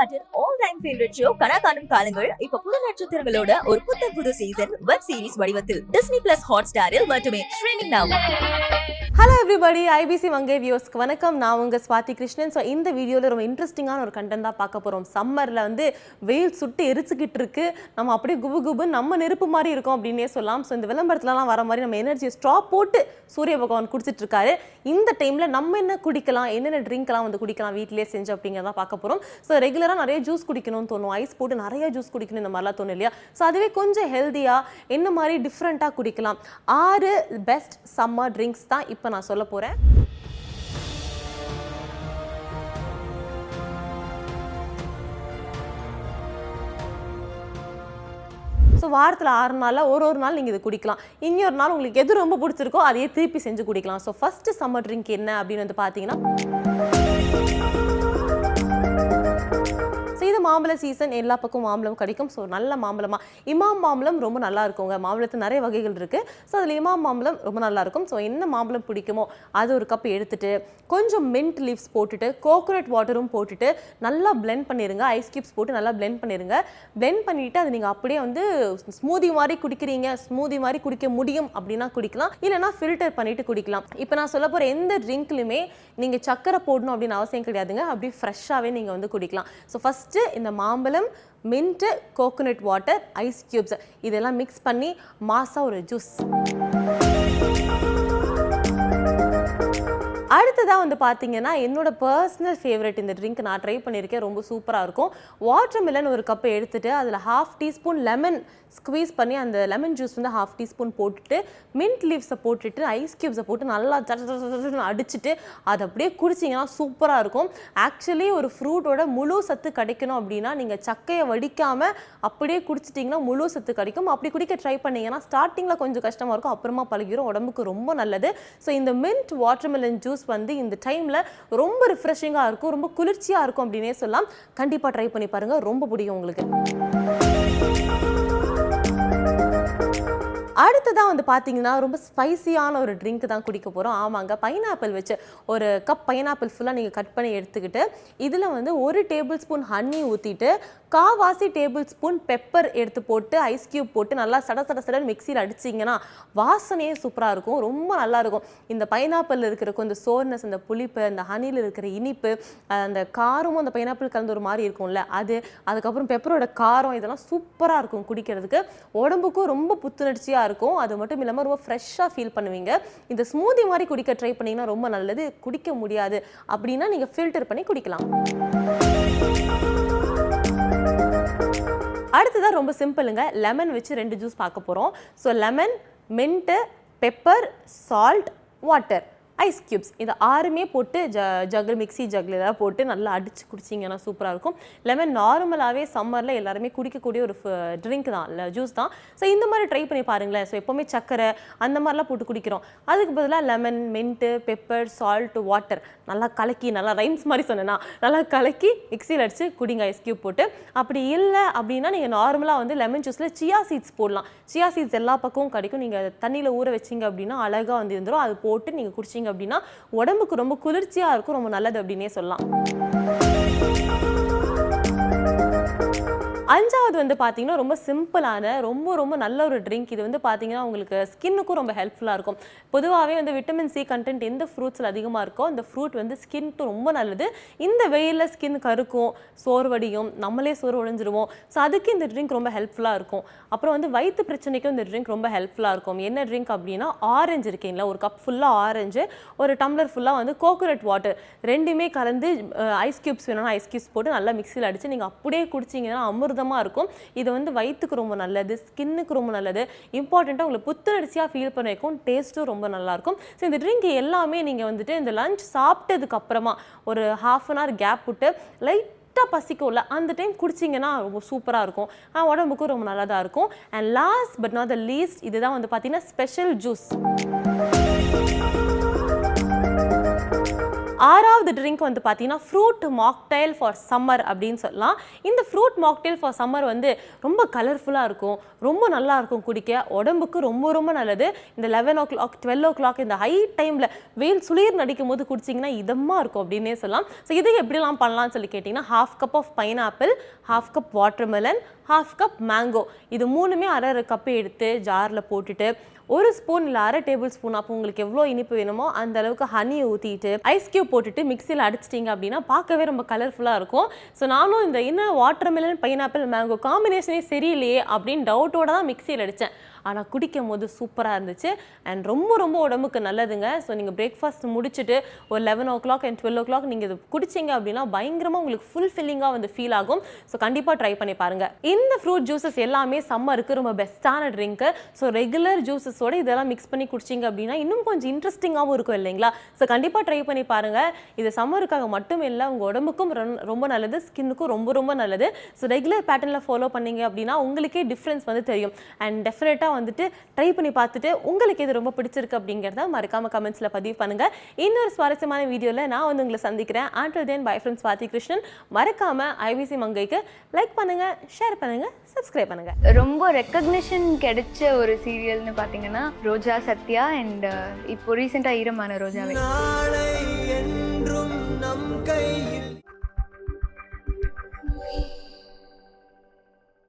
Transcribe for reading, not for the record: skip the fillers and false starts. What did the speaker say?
நாட்டின் all time favourite show Kana Kaanum Kaalangal இப்ப புது நட்சத்திரங்களோட ஒரு புது சீசன் வெப் சீரிஸ் வடிவத்தில் டிஸ்னி பிளஸ் ஹாட்ஸ்டாரில் மட்டுமே ஸ்ட்ரீமிங் நவ. ஹலோ எவ்ரிபடி, ஐபிசி மங்கை வியூஸ்க்கு வணக்கம். நான் உங்கள் ஸ்வாதி கிருஷ்ணன். ஸோ இந்த வீடியோவில் ரொம்ப இன்ட்ரெஸ்டிங்கான ஒரு கண்டென்ட் தான் பார்க்க போகிறோம். சம்மரில் வெயில் சுட்டு எரிச்சுக்கிட்டு இருக்கு, நம்ம அப்படியே குபு நம்ம நெருப்பு மாதிரி இருக்கோம் அப்படின்னே சொல்லலாம். ஸோ இந்த விளம்பரத்துலலாம் வர மாதிரி நம்ம எனர்ஜியை ஸ்டாப் போட்டு சூரிய பகவான் குடிச்சிட்டு இருக்காரு. இந்த டைமில் நம்ம என்ன குடிக்கலாம், என்னென்ன ட்ரிங்க்லாம் குடிக்கலாம் வீட்டிலே செஞ்சு அப்படிங்கிறத பார்க்க போகிறோம். ஸோ ரெகுலராக நிறைய ஜூஸ் குடிக்கணும்னு தோணும், ஐஸ் போட்டு நிறைய ஜூஸ் குடிக்கணும் இந்த மாதிரிலாம் தோணும் இல்லையா? ஸோ அதுவே கொஞ்சம் ஹெல்த்தியாக என்ன மாதிரி டிஃப்ரெண்ட்டாக குடிக்கலாம் 6 பெஸ்ட் சம்மர் ட்ரிங்க்ஸ் தான் இப்போ நான் சொல்ல போறேன். ஸோ வாரத்தில் 6 நாளில் ஒரு நாள் நீங்கள் இது குடிக்கலாம். இன்னொரு நாள் உங்களுக்கு எது ரொம்ப பிடிச்சிருக்கோ அதையே திருப்பி செஞ்சு குடிக்கலாம். ஸோ ஃபர்ஸ்ட் சம்மர் ட்ரிங்க் என்ன அப்படின்னு பார்த்தீங்கன்னா, இது மாம்பழ சீசன், எல்லா பக்கம் மாம்பழம் கிடைக்கும். ஸோ நல்ல மாம்பழமா இமாம் மாம்பழம் ரொம்ப நல்லா இருக்குங்க. மாம்பழத்தில் நிறைய வகைகள் இருக்குது. ஸோ அதில் இமாம் மாம்பழம் ரொம்ப நல்லா இருக்கும். ஸோ என்ன மாம்பழம் பிடிக்குமோ அது ஒரு கப் எடுத்துட்டு கொஞ்சம் மின்ட் லீவ்ஸ் போட்டுட்டு கோகோனட் வாட்டரும் போட்டுட்டு நல்லா பிளெண்ட் பண்ணிடுங்க. ஐஸ் கியூப்ஸ் போட்டு நல்லா பிளெண்ட் பண்ணிடுங்க. பிளெண்ட் பண்ணிவிட்டு அது நீங்கள் அப்படியே ஸ்மூதி மாதிரி குடிக்கிறீங்க, ஸ்மூதி மாதிரி குடிக்க முடியும் அப்படின்னா குடிக்கலாம், இல்லைனா ஃபில்டர் பண்ணிட்டு குடிக்கலாம். இப்போ நான் சொல்ல போகிற எந்த ட்ரிங்க்லையுமே நீங்கள் சக்கரை போடணும் அப்படின்னு அவசியம் கிடையாதுங்க. அப்படியே ஃப்ரெஷ்ஷாகவே நீங்கள் குடிக்கலாம். ஸோ ஃபஸ்ட்டு இந்த மாம்பழம், mint, coconut water, ice cubes இதெல்லாம் மிக்ஸ் பண்ணி மாசா ஒரு ஜூஸ். அடுத்ததாக பார்த்தீங்கன்னா, என்னோட பர்சனல் ஃபேவரட் இந்த ட்ரிங்க் நான் ட்ரை பண்ணியிருக்கேன், ரொம்ப சூப்பராக இருக்கும். வாட்டர் மெலன் ஒரு கப்பை எடுத்துட்டு அதில் 1/2 டீஸ்பூன் லெமன் ஸ்குவீஸ் பண்ணி அந்த லெமன் ஜூஸ் 1/2 டீஸ்பூன் போட்டுட்டு மின்ட் லீவ்ஸை போட்டுட்டு ஐஸ் கியூப்ஸை போட்டு நல்லா அடிச்சுட்டு அதை அப்படியே குடிச்சிங்கன்னா சூப்பராக இருக்கும். ஆக்சுவலி ஒரு ஃப்ரூட்டோட முழு சத்து கிடைக்கணும் அப்படின்னா நீங்கள் சக்கையை வடிக்காமல் அப்படியே குடிச்சிட்டிங்கன்னா முழு சத்து கிடைக்கும். அப்படி குடிக்க ட்ரை பண்ணிங்கன்னா ஸ்டார்டிங்கில் கொஞ்சம் கஷ்டமாக இருக்கும், அப்புறமா பழகிடும், உடம்புக்கு ரொம்ப நல்லது. ஸோ இந்த மின்ட் வாட்டர் மெலன் ஜூஸ் இந்த டைமில் ரொம்ப ரிஃப்ரெஷிங்காக இருக்கும், ரொம்ப குளிர்ச்சியாக இருக்கும் அப்படின்னே சொல்லலாம். கண்டிப்பாக ட்ரை பண்ணி பாருங்கள், ரொம்ப பிடிக்கும் உங்களுக்கு. அடுத்ததாக பார்த்தீங்கன்னா, ரொம்ப ஸ்பைசியான ஒரு ட்ரிங்க் தான் குடிக்க போகிறோம். ஆமாங்க, பைனாப்பிள் வச்சு ஒரு கப் பைனாப்பிள் ஃபுல்லாக நீங்கள் கட் பண்ணி எடுத்துக்கிட்டு இதில் 1 டேபிள் ஸ்பூன் ஹனி ஊற்றிட்டு 1/4 டேபிள் ஸ்பூன் பெப்பர் எடுத்து போட்டு ஐஸ் கியூப் போட்டு நல்லா சட மிக்சியில் அடிச்சிங்கன்னா வாசனையே சூப்பராக இருக்கும், ரொம்ப நல்லாயிருக்கும். இந்த பைனாப்பிள் இருக்கிற கொஞ்சம் சோர்னஸ், அந்த புளிப்பு, அந்த ஹனியில் இருக்கிற இனிப்பு, அந்த காரமும் அந்த பைனாப்பிள் கலந்து ஒரு மாதிரி இருக்கும்ல அது, அதுக்கப்புறம் பெப்பரோட காரம், இதெல்லாம் சூப்பராக இருக்கும் குடிக்கிறதுக்கு. உடம்புக்கும் ரொம்ப புத்துணர்ச்சியாக இருக்கும். அது மட்டும் இல்லாமல் ரொம்ப ஃப்ரெஷ்ஷாக ஃபீல் பண்ணுவீங்க. இந்த ஸ்மூதி மாதிரி குடிக்க ட்ரை பண்ணிங்கன்னா ரொம்ப நல்லது. குடிக்க முடியாது அப்படின்னா நீங்கள் ஃபில்டர் பண்ணி குடிக்கலாம். அடுத்ததான் ரொம்ப சிம்பிளுங்க, லெமன் வச்சு 2 ஜூஸ் பார்க்க போகிறோம். So lemon, mint, pepper, salt, water, ice cubes இது 6மே போட்டு ஜக்கில் மிக்சி ஜக்கில் எல்லாம் போட்டு நல்லா அடித்து குடிச்சிங்கன்னா சூப்பராக இருக்கும். லெமன் நார்மலாகவே சம்மரில் எல்லாருமே குடிக்கக்கூடிய ஒரு ட்ரிங்க் தான், இல்லை ஜூஸ் தான். ஸோ இந்த மாதிரி ட்ரை பண்ணி பாருங்களேன். ஸோ எப்போவுமே சக்கரை அந்த மாதிரிலாம் போட்டு குடிக்கிறோம், அதுக்கு பதிலாக lemon, mint, pepper, salt, water நல்லா கலக்கி, நல்லா ரைம்ஸ் மாதிரி சொன்னேன்னா நல்லா கலக்கி மிக்சியில் அடித்து குடிங்க ஐஸ் கியூப் போட்டு. அப்படி இல்லை அப்படின்னா நீங்கள் நார்மலாக லெமன் ஜூஸில் சியா சீட்ஸ் போடலாம். சியா சீட்ஸ் எல்லா பக்கமும் கிடைக்கும். நீங்கள் தண்ணியில் ஊற வச்சிங்க அப்படின்னா அழகாக இருந்துரும். அது போட்டு நீங்கள் குடிச்சிங்க அப்படின்னா உடம்புக்கு ரொம்ப குளிர்ச்சியாக இருக்கும், ரொம்ப நல்லது அப்படின்னே சொல்லலாம். 5வது பார்த்தீங்கன்னா, ரொம்ப சிம்பிளான ரொம்ப நல்ல ஒரு ட்ரிங்க். இது பார்த்தீங்கன்னா உங்களுக்கு ஸ்கின்னுக்கும் ரொம்ப ஹெல்ப்ஃபுல்லாக இருக்கும். பொதுவாகவே விட்டமின் சி கண்டென்ட் எந்த ஃப்ரூட்ஸில் அதிகமாக இருக்கோ அந்த ஃப்ரூட் ஸ்கின்னுக்கு ரொம்ப நல்லது. இந்த வெயிலில் ஸ்கின் கருக்கும், சோர்வடியும், நம்மளே சோர்வடைஞ்சிருவோம். ஸோ அதுக்கு இந்த ட்ரிங்க் ரொம்ப ஹெல்ப்ஃபுல்லாக இருக்கும். அப்புறம் வயிற்று பிரச்சனைக்கும் இந்த ட்ரிங்க் ரொம்ப ஹெல்ப்ஃபுல்லாக இருக்கும். என்ன ட்ரிங்க் அப்படின்னா, ஆரஞ்சு இருக்கீங்களா, ஒரு கப் ஃபுல்லாக ஆரஞ்சு, ஒரு டம்ளர் ஃபுல்லாக கோகோனட் வாட்டர், ரெண்டுமே கலந்து ஐஸ் கியூப்ஸ் வேணும்னா ஐஸ் கியூப்ஸ் போட்டு நல்லா மிக்சியில் அடித்து நீங்கள் அப்படியே குடிச்சிங்கன்னா அமிர்தமாக இருக்கும். இது வயிற்றுக்கு ரொம்ப நல்லது, ஸ்கின்னுக்கு ரொம்ப நல்லது, இம்பார்ட்டண்ட்டாக உங்களுக்கு புத்துணர்ச்சியாக ஃபீல் பண்ண வைக்கும், டேஸ்ட்டும் ரொம்ப நல்லாயிருக்கும். ஸோ இந்த ட்ரிங்க் எல்லாமே நீங்கள் இந்த லஞ்ச் சாப்பிட்டதுக்கு அப்புறமா ஒரு 1/2 hour கேப் விட்டு லைட்டாக பசிக்கும்ல அந்த டைம் குடிச்சிங்கன்னா ரொம்ப சூப்பராக இருக்கும், உடம்புக்கும் ரொம்ப நல்லதாக இருக்கும். And last but not the least, இதுதான் பார்த்தீங்கன்னா ஸ்பெஷல் ஜூஸ். ஆறாவது ட்ரிங்க் வந்து பார்த்தீங்கன்னா ஃப்ரூட் மாக்டைல் ஃபார் சம்மர் அப்படின்னு சொல்லலாம். இந்த ஃப்ரூட் மாக்டைல் ஃபார் சம்மர் வந்து ரொம்ப கலர்ஃபுல்லாக இருக்கும், ரொம்ப நல்லா இருக்கும் குடிக்க, உடம்புக்கு ரொம்ப ரொம்ப நல்லது. இந்த 11 o'clock 12 o'clock இந்த ஹை டைமில் வெயில் சுளிர் நடிக்கும் போது குடிச்சிங்கன்னா இதமாக இருக்கும் அப்படின்னே சொல்லலாம். ஸோ இது எப்படிலாம் பண்ணலாம்னு சொல்லி கேட்டிங்கன்னா, 1/2 cup of pineapple, 1/2 cup watermelon, 1/2 cup mango, இது மூணுமே அரை கப்பு எடுத்து ஜாரில் போட்டுட்டு 1 ஸ்பூன் இல்லை 1/2 டேபிள் ஸ்பூன், அப்போ உங்களுக்கு எவ்வளோ இனிப்பு வேணுமோ அந்த அளவுக்கு ஹனியை ஊற்றிட்டு ஐஸ் கியூப் போட்டுட்டு மிக்சியில் அடிச்சிட்டிங்க அப்படின்னா பார்க்கவே ரொம்ப கலர்ஃபுல்லாக இருக்கும். ஸோ நானும் இந்த என்ன வாட்டர்மெலன் பைனாப்பிள் மேங்கோ காம்பினேஷனே சரியில்லையே அப்படின்னு டவுட்டோட தான் மிக்சியில் அடித்தேன். ஆனால் குடிக்கும் போது சூப்பராக இருந்துச்சு அண்ட் ரொம்ப ரொம்ப உடம்புக்கு நல்லதுங்க. ஸோ நீங்கள் பிரேக்ஃபாஸ்ட் முடிச்சுட்டு ஒரு 11 o'clock and 12 o'clock நீங்கள் இது குடிச்சிங்க அப்படின்னா பயங்கரமாக உங்களுக்கு ஃபுல்ஃபில்லிங்காக வந்து ஃபீல் ஆகும். ஸோ கண்டிப்பாக ட்ரை பண்ணி பாருங்கள். இந்த ஃப்ரூட் ஜூஸஸ் எல்லாமே சம்மருக்கு ரொம்ப பெஸ்ட்டான ட்ரிங்க்கு. ஸோ ரெகுலர் ஜூஸஸோட இதெல்லாம் மிக்ஸ் பண்ணி குடிச்சிங்க அப்படின்னா இன்னும் கொஞ்சம் இன்ட்ரெஸ்டிங்காகவும் இருக்கும் இல்லைங்களா? ஸோ கண்டிப்பாக ட்ரை பண்ணி பாருங்கள். இது சம்மருக்காக மட்டும் இல்லை, உங்கள் உடம்புக்கும் ரொம்ப நல்லது, ஸ்கின்னுக்கும் ரொம்ப ரொம்ப நல்லது. ஸோ ரெகுலர் பேட்டர்னில் ஃபாலோ பண்ணீங்க அப்படின்னா உங்களுக்கே டிஃப்ரென்ஸ் வந்து தெரியும். அண்ட் டெஃபினட்டாக வந்துட்டு ட்ரை பண்ணி பார்த்துட்டு உங்களுக்கு இது ரொம்ப பிடிச்சிருக்கு அப்படிங்கிறத மறக்காம கமெண்ட்ஸ்ல பதிவு பண்ணுங்க. இன்னொரு சுவாரஸ்யமான வீடியோல நான் வந்து உங்களை சந்திக்கிறேன். until then bye from Swathi Krishnan. மறக்காம ஐபிசி மங்கைக்கு லைக் பண்ணுங்க, ஷேர் பண்ணுங்க, சப்ஸ்கிரைப் பண்ணுங்க. ரொம்ப ரெக்கக்னிஷன் கிடைச்ச ஒரு சீரியல்னு பாத்தீங்கன்னா ரோஜா சத்யா அண்ட் இப்போ ரீசெண்டா ஈரமான ரோஜாவே.